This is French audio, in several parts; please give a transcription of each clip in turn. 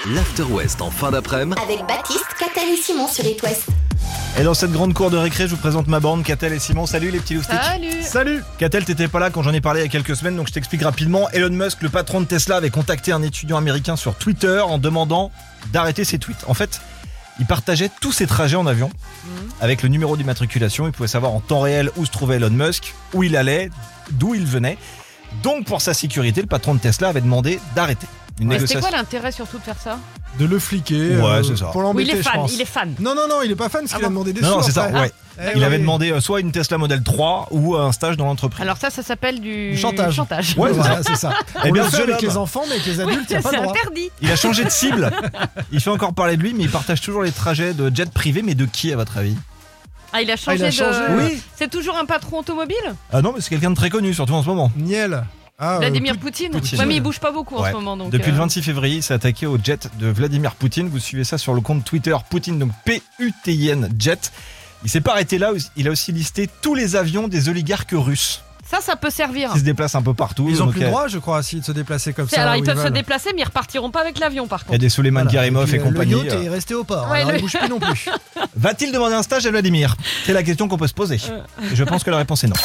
l'After West en fin d'après-midi Avec Baptiste, Catel et Simon sur It West. Et dans cette grande cour de récré, je vous présente ma bande, Catel et Simon. Salut les petits loustiques. Salut. Catel, t'étais pas là quand j'en ai parlé il y a quelques semaines, donc je t'explique rapidement. Elon Musk, le patron de Tesla, avait contacté un étudiant américain sur Twitter en demandant d'arrêter ses tweets. En fait, il partageait tous ses trajets en avion avec le numéro d'immatriculation. Il pouvait savoir en temps réel où se trouvait Elon Musk, où il allait, d'où il venait. Donc pour sa sécurité, le patron de Tesla avait demandé d'arrêter. C'était quoi l'intérêt surtout de faire ça? De le fliquer, Ouais, c'est ça. pour Oui, l'embêter, je pense. il est fan. Non, il est pas fan, parce qu'il a demandé des Non, sous c'est ça, après. ouais. Il avait demandé soit une Tesla Model 3 ou un stage dans l'entreprise. Alors ça s'appelle du chantage. Ouais, Voilà, c'est ça. Eh On bien, le fait ce avec jeune les homme. enfants, mais avec les adultes, il n'y a pas c'est le droit. interdit. Il a changé de cible. Il fait encore parler de lui, mais il partage toujours les trajets de jet privé. Mais de qui, à votre avis? Ah, il a changé il a changé, oui. C'est toujours un patron automobile? Ah non, mais c'est quelqu'un de très connu, surtout en ce moment. Niel. Ah, Vladimir Poutine. Poutine. Ouais, mais il bouge pas beaucoup en Ouais. ce moment. Donc, Depuis le 26 février, il s'est attaqué au jet de Vladimir Poutine. Vous suivez ça sur le compte Twitter Poutine, donc P-U-T-I-N jet. Il s'est pas arrêté là, il a aussi listé tous les avions des oligarques russes Ça peut servir. qui se déplacent un peu partout. Ils ont Donc, plus le droit, je crois, aussi, de se déplacer comme ça. Alors où ils peuvent se veulent. déplacer, mais ils repartiront pas avec l'avion par Il y a contre. des Souleymane Voilà. Karimov et puis, compagnie. Le yacht est resté au port, Ouais, alors le- il bouge plus non plus. Va-t-il demander un stage à Vladimir? C'est la question qu'on peut se poser. Et je pense que la réponse est non.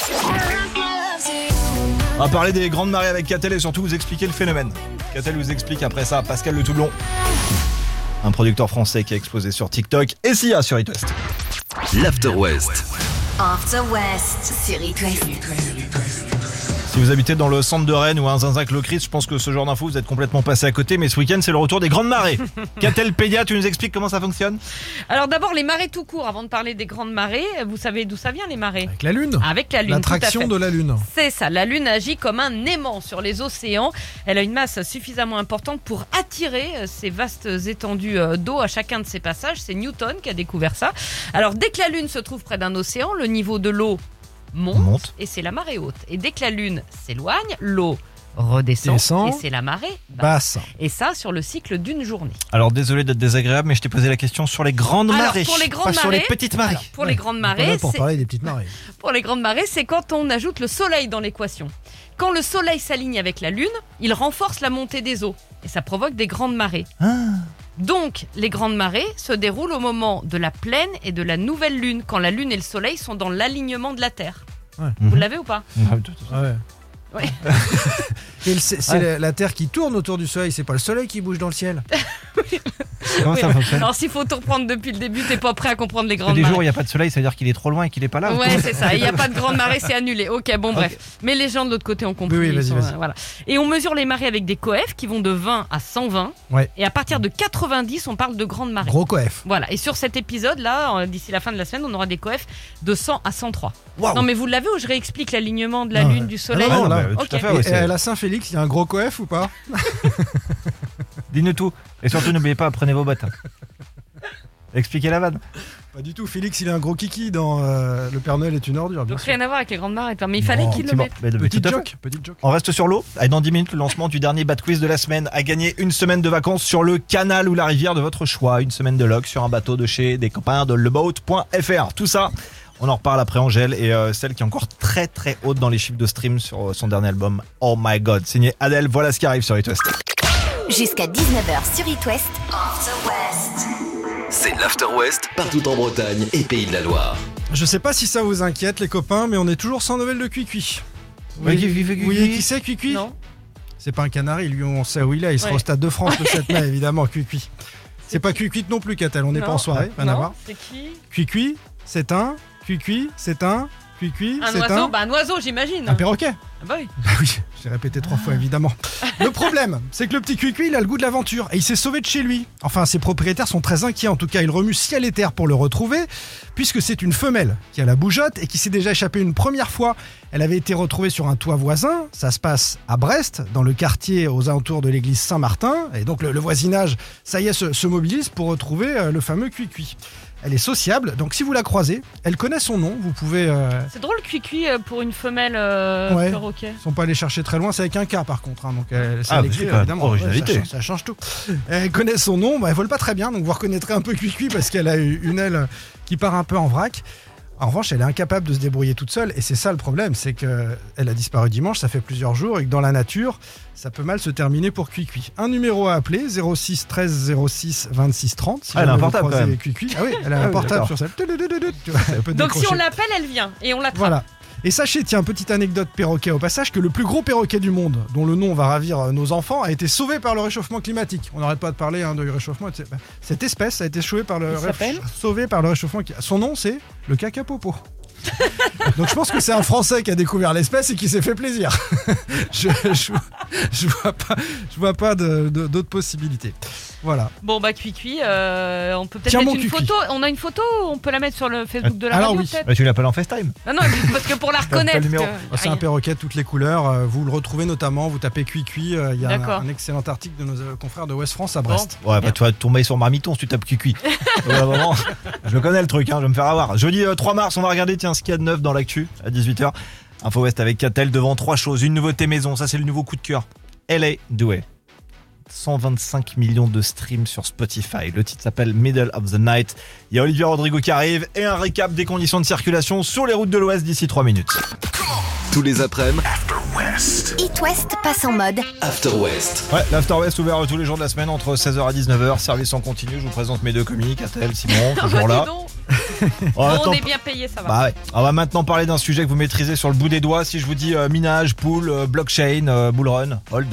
On va parler des grandes marées avec Catel et surtout vous expliquer le phénomène. Catel vous explique après ça Pascal Le Toublon, un producteur français qui a explosé sur TikTok, et Sia sur It West. l'After West. After West sur It West. Si vous habitez dans le centre de Rennes ou à Zinzac-le-Christ, je pense que ce genre d'infos vous êtes complètement passé à côté, mais ce week-end c'est le retour des grandes marées. Catel Pédia, tu nous expliques comment ça fonctionne? Alors d'abord les marées tout court, avant de parler des grandes marées, vous savez d'où ça vient les marées? Avec la Lune. Avec la Lune. L'attraction tout à fait. de la Lune. C'est ça, la Lune agit comme un aimant sur les océans. Elle a une masse suffisamment importante pour attirer ces vastes étendues d'eau à chacun de ses passages. C'est Newton qui a découvert ça. Alors dès que la Lune se trouve près d'un océan, le niveau de l'eau monte. Et c'est la marée haute. Et dès que la Lune s'éloigne, l'eau redescend Descend. et c'est la marée basse. Basse. Et ça sur le cycle d'une journée. Alors désolé d'être désagréable, mais je t'ai posé la question sur les grandes Alors, marées, pour les grandes pas sur les marées- petites marées. Alors, pour les grandes On est marées, là pour c'est- parler des petites marées. Pour les grandes marées, c'est quand on ajoute le soleil dans l'équation. Quand le soleil s'aligne avec la lune, il renforce la montée des eaux et ça provoque des grandes marées. Donc, les grandes marées se déroulent au moment de la pleine et de la nouvelle lune, quand la lune et le soleil sont dans l'alignement de la Terre. Ouais. Vous l'avez ou pas? Ouais. Ouais. Et c'est la Terre qui tourne autour du Soleil, c'est pas le Soleil qui bouge dans le ciel. Comment ça fonctionne? Alors, s'il faut tout reprendre depuis le début, t'es pas prêt à comprendre les Il y a grandes des jours où il marées. n'y a pas de soleil, ça veut dire qu'il est trop loin et qu'il est pas là. Ouais, c'est ça. Il n'y a pas de grande marée, c'est annulé. Ok, bon, bref. Mais les gens de l'autre côté ont compris. Oui, ils vas-y, sont, vas-y. voilà. Et on mesure les marées avec des coefs qui vont de 20 à 120. Ouais. Et à partir de 90, on parle de grandes marées. Gros coef. Voilà. Et sur cet épisode-là, d'ici la fin de la semaine, on aura des coefs de 100 à 103. Waouh. Non, mais vous l'avez ou je réexplique l'alignement de la Non, Lune, ouais. du Soleil? Ah non, là, tout ok. à fait, ouais, Et c'est- à la Saint-Félix, il y a un gros coef ou pas? Dis-nous tout. Et surtout, n'oubliez pas, prenez vos bottes. Expliquez la vanne. Pas du tout. Félix, il est un gros kiki dans Le Père Noël est une ordure. Bien Donc sûr. rien à voir avec les grandes marées. Mais il fallait Non, qu'il le C'est bon. mette. Mais Petite tout à fait. joke. Petite joke. On reste sur l'eau. Allez, dans 10 minutes, le lancement du dernier Bad Quiz de la semaine. À gagner une semaine de vacances sur le canal ou la rivière de votre choix. Une semaine de log sur un bateau de chez des copains de leboat.fr. Tout ça, on en reparle après Angèle et celle qui est encore très très haute dans les chiffres de stream sur son dernier album Oh My God. Signé Adèle. Voilà ce qui arrive sur It West. Jusqu'à 19h sur It West. After West. C'est l'After West partout en Bretagne et Pays de la Loire. Je sais pas si ça vous inquiète, les copains, mais on est toujours sans nouvelles de Cuicui. Oui, Vous voyez qui c'est, Cuicui? Non. C'est pas un canari, lui, on sait où il est. Il sera Ouais. au Stade de France le 7 mai, évidemment, Cuicui. C'est pas Cuicui non plus, Catel. On n'est pas Non. en soirée, rien à Non, voir. c'est qui? Cuicui, c'est un. Cuicui, c'est un. Cuicui, Un c'est oiseau? un. Bah un oiseau, j'imagine. Un perroquet. Ah bah oui. Bah oui, j'ai répété 3 fois évidemment. Le problème, c'est que le petit Cuicui, il a le goût de l'aventure et il s'est sauvé de chez lui. Enfin, ses propriétaires sont très inquiets. En tout cas, ils remuent ciel et terre pour le retrouver, puisque c'est une femelle qui a la bougeotte et qui s'est déjà échappée une première fois. Elle avait été retrouvée sur un toit voisin. Ça se passe à Brest, dans le quartier aux alentours de l'église Saint-Martin. Et donc le voisinage, ça y est, se mobilise pour retrouver le fameux Cuicui. Elle est sociable, donc si vous la croisez, elle connaît son nom. Vous pouvez... C'est drôle, Cuicui, pour une femelle Ouais. perroquet. Ils sont pas allés chercher très loin, c'est avec un K par contre, hein, donc c'est Ah, l'écrire c'est quand même évidemment. originalité. Ouais, ça change tout. Elle connaît son nom, bah, elle vole pas très bien, donc vous reconnaîtrez un peu Cuicui parce qu'elle a une aile qui part un peu en vrac. En revanche, elle est incapable de se débrouiller toute seule et c'est ça le problème, c'est qu'elle a disparu dimanche, ça fait plusieurs jours et que dans la nature, ça peut mal se terminer pour Cuicui. Un numéro à appeler, 06 13 06 26 30. Si elle a un portable quand même. Cuicui. Ah oui, elle a un portable sur celle. Tu vois, elle peut Donc si décrocher. on l'appelle, elle vient et on l'attrape. Voilà. Et sachez, tiens, petite anecdote perroquet au passage, que le plus gros perroquet du monde, dont le nom va ravir nos enfants, a été sauvé par le réchauffement climatique. On n'arrête pas de parler de réchauffement. Cette espèce a été sauvée par le réchauffement climatique. Son nom, c'est le cacapopo. Donc je pense que c'est un Français qui a découvert l'espèce et qui s'est fait plaisir. je vois pas d'autres possibilités. Voilà. Bon bah Cuicui, on peut peut-être Tiens, mettre mon une Cuicui. photo. On a une photo, on peut la mettre sur le Facebook de la Alors radio oui. peut-être. Bah, tu l'appelles en FaceTime. Ah non, parce que pour la Pas le reconnaître. numéro. C'est un perroquet de toutes les couleurs. Vous le retrouvez notamment, vous tapez Cuicui. Il y a D'accord. un excellent article de nos confrères de Ouest France à Brest. Ouais, bah tu vas tomber sur Marmiton si tu tapes Cuicui. Vraiment, je le connais le truc, je vais me faire avoir. Jeudi 3 mars, on va regarder ce qu'il y a de neuf dans l'actu à 18h. Info West avec Catel devant 3 choses. Une nouveauté maison, ça c'est le nouveau coup de cœur. LA Douai. 125 millions de streams sur Spotify. Le titre s'appelle Middle of the Night. Il y a Olivia Rodrigo qui arrive et un récap des conditions de circulation sur les routes de l'Ouest d'ici 3 minutes. Tous les après-midi, It West passe en mode After West. Ouais, l'After West ouvert tous les jours de la semaine entre 16h et 19h. Service en continu. Je vous présente mes deux comiques, Catel, Simon, toujours là. On est bien payé, ça va. Bah ouais. On va maintenant parler d'un sujet que vous maîtrisez sur le bout des doigts. Si je vous dis minage, pool, blockchain, bullrun, hold.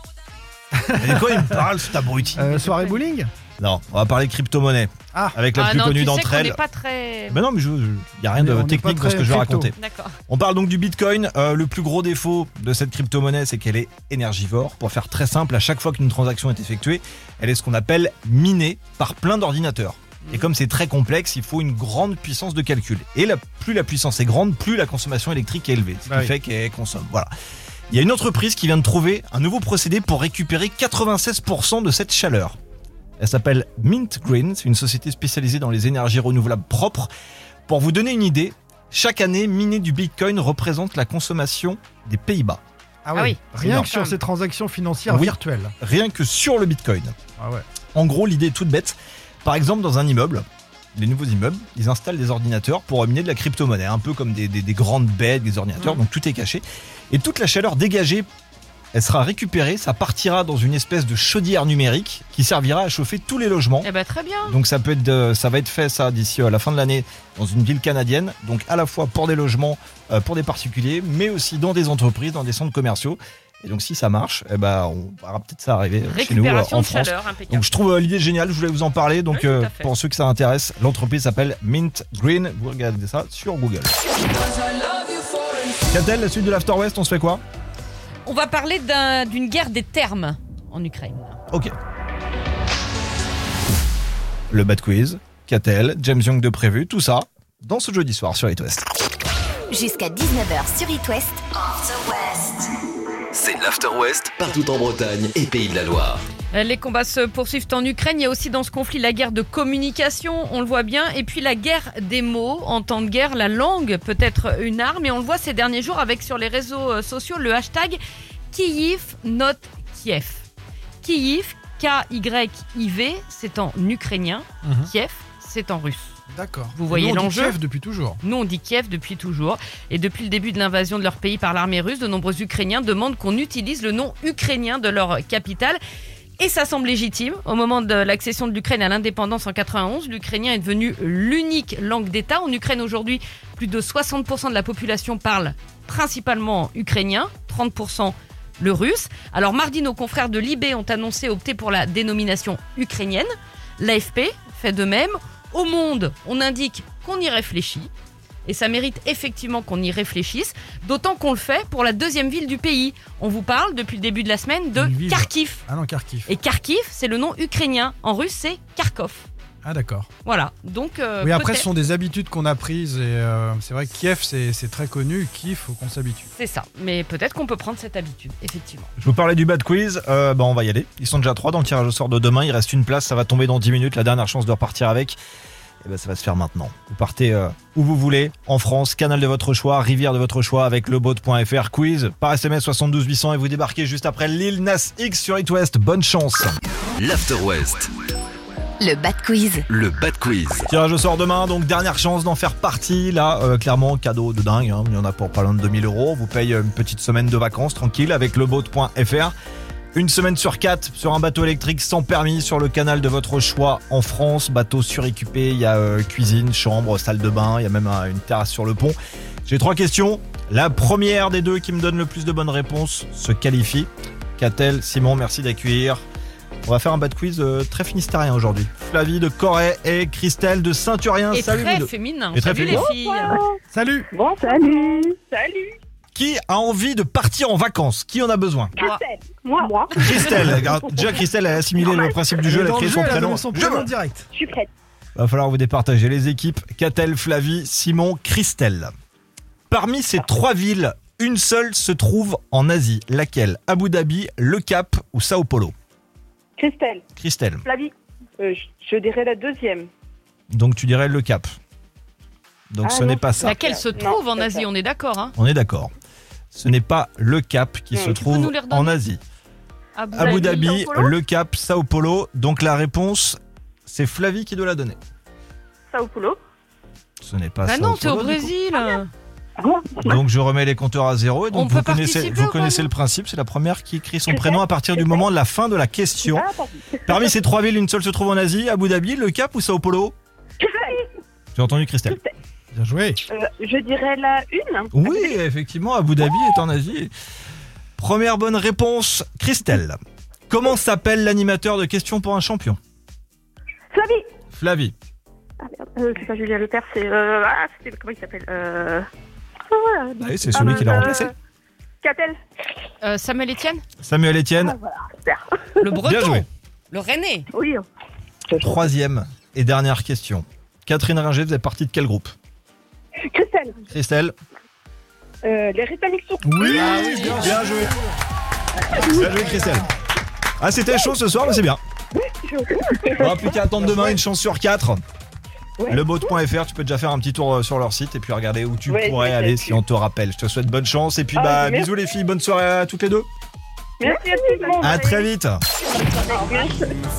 Et de quoi il me parle, cet abruti? Soirée bowling. Non, on va parler de crypto-monnaie. Ah. Avec la plus non, connue tu sais d'entre qu'on elles. n'est pas très. Mais non, mais il n'y a rien On de est pas technique dans ce très que je vais crypto. raconter. D'accord. On parle donc du Bitcoin. Le plus gros défaut de cette crypto-monnaie, c'est qu'elle est énergivore. Pour faire très simple, à chaque fois qu'une transaction est effectuée, elle est ce qu'on appelle minée par plein d'ordinateurs. Et comme c'est très complexe, il faut une grande puissance de calcul. Et plus la puissance est grande, plus la consommation électrique est élevée. Ce qui fait qu'elle consomme. Voilà. Il y a une entreprise qui vient de trouver un nouveau procédé pour récupérer 96% de cette chaleur. Elle s'appelle Mint Green, c'est une société spécialisée dans les énergies renouvelables propres. Pour vous donner une idée, chaque année, miner du Bitcoin représente la consommation des Pays-Bas. Ah Ah oui. Rien Non. que sur ces transactions financières Oui. virtuelles. Rien que sur le Bitcoin. Ah ouais. En gros, l'idée est toute bête. Par exemple, dans un immeuble, les nouveaux immeubles, ils installent des ordinateurs pour miner de la crypto-monnaie, un peu comme des grandes baies, des ordinateurs, donc tout est caché. Et toute la chaleur dégagée, elle sera récupérée, ça partira dans une espèce de chaudière numérique qui servira à chauffer tous les logements. Eh ben très bien. Donc ça va être fait ça d'ici à la fin de l'année dans une ville canadienne, donc à la fois pour des logements, pour des particuliers, mais aussi dans des entreprises, dans des centres commerciaux. Et donc si ça marche, on verra peut-être ça arriver chez nous Récupération en de France. chaleur, impeccable. Donc je trouve l'idée géniale, je voulais vous en parler. Donc Oui, tout à fait. pour ceux que ça intéresse, l'entreprise s'appelle Mint Green. Vous regardez ça sur Google. Catel, la suite de l'After West, on se fait quoi? On va parler d'une guerre des termes en Ukraine. Ok. Le Bad Quiz, Catel, James Young de prévu, tout ça dans ce jeudi soir sur It West. jusqu'à 19h sur It West. C'est l'After West partout en Bretagne et Pays de la Loire. Les combats se poursuivent en Ukraine. Il y a aussi dans ce conflit la guerre de communication, on le voit bien. Et puis la guerre des mots. En temps de guerre, la langue peut être une arme. Et on le voit ces derniers jours avec sur les réseaux sociaux le hashtag Kyiv not Kiev. Kyiv, K-Y-I-V, c'est en ukrainien. Kiev, c'est en russe. D'accord. Vous voyez Nous, on dit l'enjeu Kiev depuis toujours. Nous, on dit Kiev depuis toujours. Et depuis le début de l'invasion de leur pays par l'armée russe, de nombreux Ukrainiens demandent qu'on utilise le nom ukrainien de leur capitale. Et ça semble légitime. Au moment de l'accession de l'Ukraine à l'indépendance en 91, l'ukrainien est devenu l'unique langue d'État. En Ukraine aujourd'hui, plus de 60% de la population parle principalement ukrainien, 30% le russe. Alors mardi, nos confrères de Libé ont annoncé opter pour la dénomination ukrainienne. L'AFP fait de même. Au Monde, on indique qu'on y réfléchit. Et ça mérite effectivement qu'on y réfléchisse, d'autant qu'on le fait pour la deuxième ville du pays. On vous parle depuis le début de la semaine de Une ville. Kharkiv. Ah non, Kharkiv. Et Kharkiv, c'est le nom ukrainien. En russe, c'est Kharkov. Ah d'accord. Voilà. Donc, Oui, après, peut-être- ce sont des habitudes qu'on a prises. Et c'est vrai que Kiev, c'est très connu. Kiev, faut qu'on s'habitue. c'est ça. Mais peut-être qu'on peut prendre cette habitude, effectivement. Je vous parlais du Bad Quiz, on va y aller. Ils sont déjà 3 dans le tirage au sort de demain, il reste une place, ça va tomber dans 10 minutes, la dernière chance de repartir avec. Et ça va se faire maintenant. Vous partez où vous voulez, en France, canal de votre choix, rivière de votre choix avec lebot.fr, quiz par SMS 72 800 et vous débarquez juste après Lil Nas X sur It West. Bonne chance. L'After West. Le Bad Quiz. Le Bad Quiz. Tirage au sort demain, donc dernière chance d'en faire partie. Là, clairement, cadeau de dingue. Il y en a pour pas loin de 2000 €. On vous paye une petite semaine de vacances tranquille avec leboat.fr. Une semaine sur 4 sur un bateau électrique sans permis sur le canal de votre choix en France. Bateau suréquipé, il y a cuisine, chambre, salle de bain, il y a même une terrasse sur le pont. J'ai 3 questions. La première des deux qui me donne le plus de bonnes réponses se qualifie. Catel, Simon, merci d'accueillir. On va faire un bad quiz très finistérien aujourd'hui. Flavie de Corée et Christelle de Saint-Urien. Et Salut très les deux. féminin. Et très Salut féminin. les filles. Salut. Bon, salut. Salut. Qui a envie de partir en vacances? Qui en a besoin? Christelle. Moi. Christelle. Alors, déjà Christelle a assimilé le principe du jeu, elle a Dans le créé jeu, son elle a prénom. donné son prénom direct. Je suis prête. Va falloir vous départager les équipes. Catel, Flavie, Simon, Christelle. Parmi ces 3 villes, une seule se trouve en Asie. Laquelle? Abu Dhabi, Le Cap ou Sao Paulo? Christelle. Christelle. Flavie. Je dirais la deuxième. Donc tu dirais Le Cap. Donc ce non, n'est pas ça. Laquelle se Non, trouve en c'est Asie, ça. on est d'accord. Hein. On est d'accord. Ce n'est pas Le Cap qui se Tu peux trouve nous les redonner en Asie. Abu Dhabi, Sao Paulo Le Cap, Sao Paulo. Donc la réponse, c'est Flavie qui doit la donner. Sao Paulo. Ce n'est pas Bah Sao non, t'es au Paulo, du coup. Brésil. Donc je remets les compteurs à zéro. Et donc On peut vous connaissez participer ou pas, le non principe. C'est la première qui écrit son prénom à partir du moment de la fin de la question. Pardon. Parmi ces 3 villes, une seule se trouve en Asie. Abu Dhabi, Le Cap ou Sao Paulo? Christelle. J'ai entendu Christelle. Bien joué. Je dirais la une. Oui, effectivement, Abu Dhabi est en Asie. Première bonne réponse, Christelle. Comment s'appelle l'animateur de Questions pour un champion? Flavie. Flavie. Ah, merde. C'est pas Julien Lepers, c'est... c'était... Comment il s'appelle Ah oui, c'est celui qui l'a remplacé. Catel. Samuel Etienne. Samuel Etienne. Super. Le Bien joué. Breton. Le Rennais. Oui. 3e et dernière question. Catherine Ringer faisait partie de quel groupe? Christelle. Christelle. Les Rétanitions. Oui, bien joué. Bien joué, Christelle. Ah, c'était chaud ce soir, mais c'est bien. On va plus qu'à attendre demain, une chance sur 4. Ouais. Leboat.fr, tu peux déjà faire un petit tour sur leur site et puis regarder où tu Ouais, pourrais je vais aller faire. si on te rappelle. Je te souhaite bonne chance et puis Ah, merci. bisous les filles, bonne soirée à toutes les deux. Merci à tout le monde. À très vite. Merci.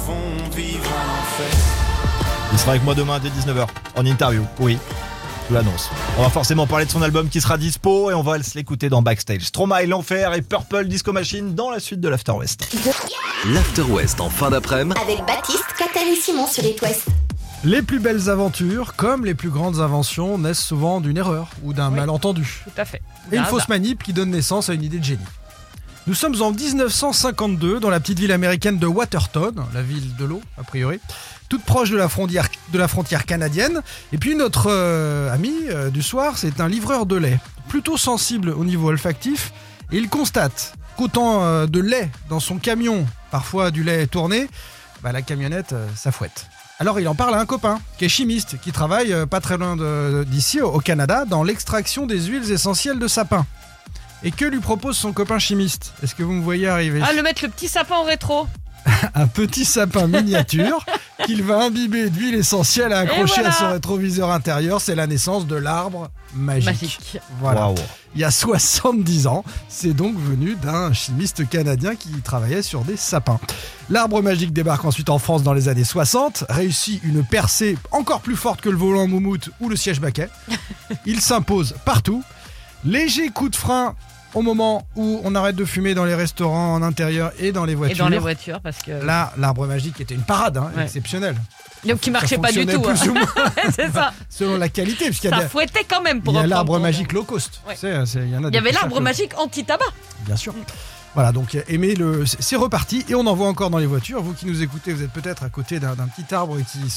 Il sera avec moi demain dès 19h en interview. Oui, je vous l'annonce. On va forcément parler de son album qui sera dispo et on va se l'écouter dans Backstage. Stromae, L'Enfer et Purple Disco Machine dans la suite de l'After West. L'After West en fin d'après-midi. Avec Baptiste, Catel et Simon sur It West. Les plus belles aventures, comme les plus grandes inventions, naissent souvent d'une erreur ou d'un malentendu. Tout à fait. Et une Nada. fausse manip qui donne naissance à une idée de génie. Nous sommes en 1952 dans la petite ville américaine de Watertown, la ville de l'eau a priori, toute proche de la frontière canadienne. Et puis notre ami du soir, c'est un livreur de lait, plutôt sensible au niveau olfactif, et il constate qu'autant de lait dans son camion, parfois du lait tourné, la camionnette, ça fouette. Alors il en parle à un copain qui est chimiste, qui travaille pas très loin d'ici, au Canada, dans l'extraction des huiles essentielles de sapin. Et que lui propose son copain chimiste? Est-ce que vous me voyez arriver? Ah, le mettre le petit sapin en rétro. Un petit sapin miniature qu'il va imbiber d'huile essentielle à accrocher voilà. à son rétroviseur intérieur. C'est la naissance de l'arbre magique. Magique. Voilà. Waouh. Il y a 70 ans, c'est donc venu d'un chimiste canadien qui travaillait sur des sapins. L'arbre magique débarque ensuite en France dans les années 60, réussit une percée encore plus forte que le volant moumoute ou le siège baquet. Il s'impose partout. Léger coup de frein au moment où on arrête de fumer dans les restaurants en intérieur et dans les Et voitures. dans les voitures, parce que. Là, l'arbre magique était une parade, Ouais. exceptionnelle. Donc, qui marchait pas du fonctionnait tout. plus ou moins C'est ça. selon la qualité, puisqu'il y a, Ça fouettait quand même il pour y a reprendre l'arbre ton- magique low cost. Ouais. Tu sais, il y en a Il des y avait plus chers l'arbre que- magique anti-tabac. Bien sûr. Voilà, donc c'est reparti et on en voit encore dans les voitures. Vous qui nous écoutez, vous êtes peut-être à côté d'un petit arbre qui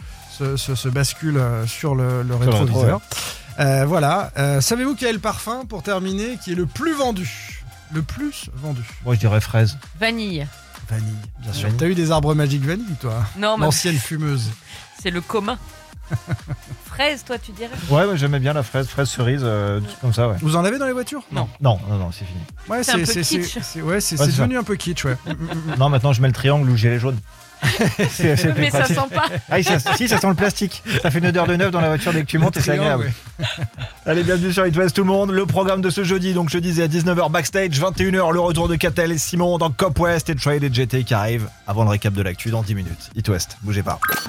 se bascule sur le rétroviseur. Voilà. Savez-vous quel est le parfum, pour terminer, qui est le plus vendu? Le plus vendu? Moi je dirais fraise. Vanille. Vanille, bien sûr. Vanille. T'as eu des arbres magiques vanille, toi? Non, mais L'ancienne fumeuse. c'est le commun. Fraise, toi, tu dirais? Ouais, j'aimais bien la fraise cerise, tout comme ça, ouais. Vous en avez dans les voitures? Non. Non, c'est fini. Ouais, C'est un peu kitsch. Ouais, c'est c'est ça. devenu un peu kitsch, ouais. Non, maintenant je mets le triangle ou gilet jaune. C'est plus Mais ça pratique. sent pas. Ah, si, ça sent le plastique. Ça fait une odeur de neuf dans la voiture dès que tu montes et c'est Triangle, agréable. ouais. Allez, bienvenue sur It West tout le monde. Le programme de ce jeudi, donc je disais à 19h backstage, 21h le retour de Catel et Simon dans Cop West et Trade et GT qui arrive avant le récap de l'actu dans 10 minutes. It West, bougez pas.